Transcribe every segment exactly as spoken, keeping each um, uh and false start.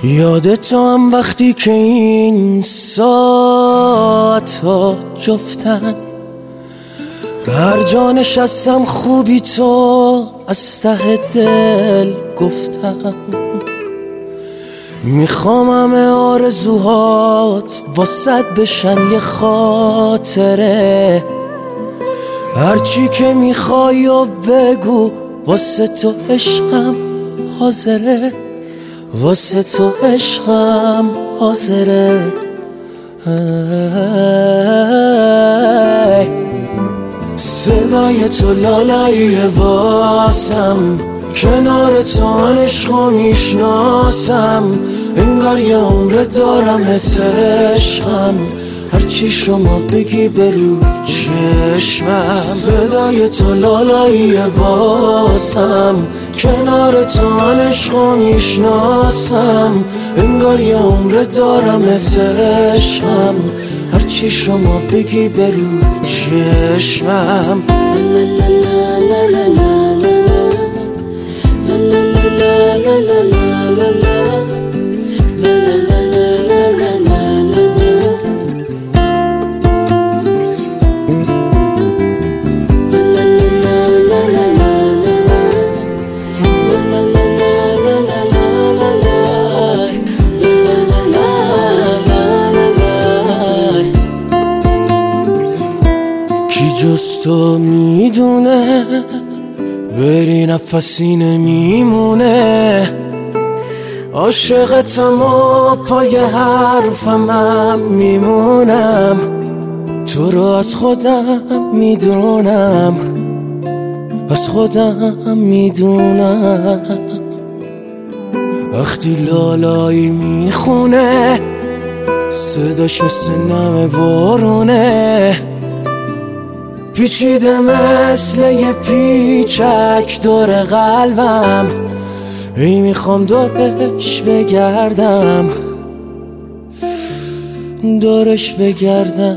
یادت هم وقتی که این ساعت ها جفتن، هر جا نشستم خوبی تو از ته دل گفتم. میخوام همه آرزوهات واسد بشن یه خاطره، هرچی که میخوای و بگو واسه تو عشقم حاضره، واسه تو عشقم حاضره. صدای تو لالایی واسم، کنار تو عشقو میشناسم، انگار یه عمر دارم عشقم، هرچی شما بگی برو چشمم. صدای تو لالایی واسم، کنار تو عشقو میشناسم، انگار یه عمر دارم عشقم، هرچی شما بگی برو چشمم. جز تو میدونه بری نفسی نمیمونه، عاشقتم و پای حرفم میمونم، تو رو از خودم میدونم، از خودم میدونم. وقتی لالایی میخونه صداش مثل نم بارونه، پیچیده مثل یه پیچک دور قلبم، ای میخوام دورش بگردم، دورش بگردم.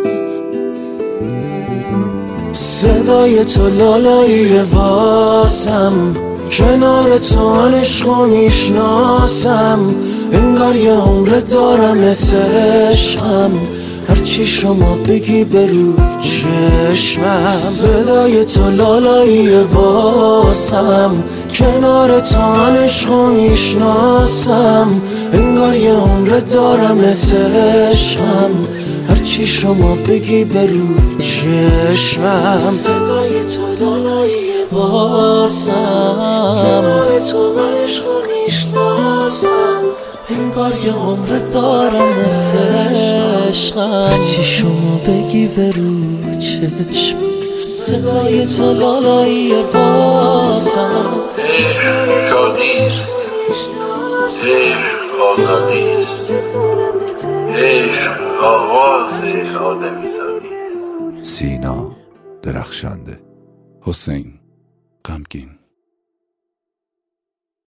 صدای تو لالایی واسم، کنار تو عشقو میشناسم، انگار یه عمر دارم عشقم، هرچی شما بگی برو چشمم. صدای تو لالایی واسم، کنار تو عشقو میشناسم، انگار یه عمر دارم عشقم، هرچی شما بگی برو چشمم. صدای تو لالایی واسم، کنار تو عشقو میشناسم، انگار یه عمر دارم عشقم، هرچی شما بگی برو چشم. صدای تو لالایی واسم، عشق نیست، عشق آزادیست، عشق آوازش آدمیزادیست. سینا درخشنده. حسین غمگین.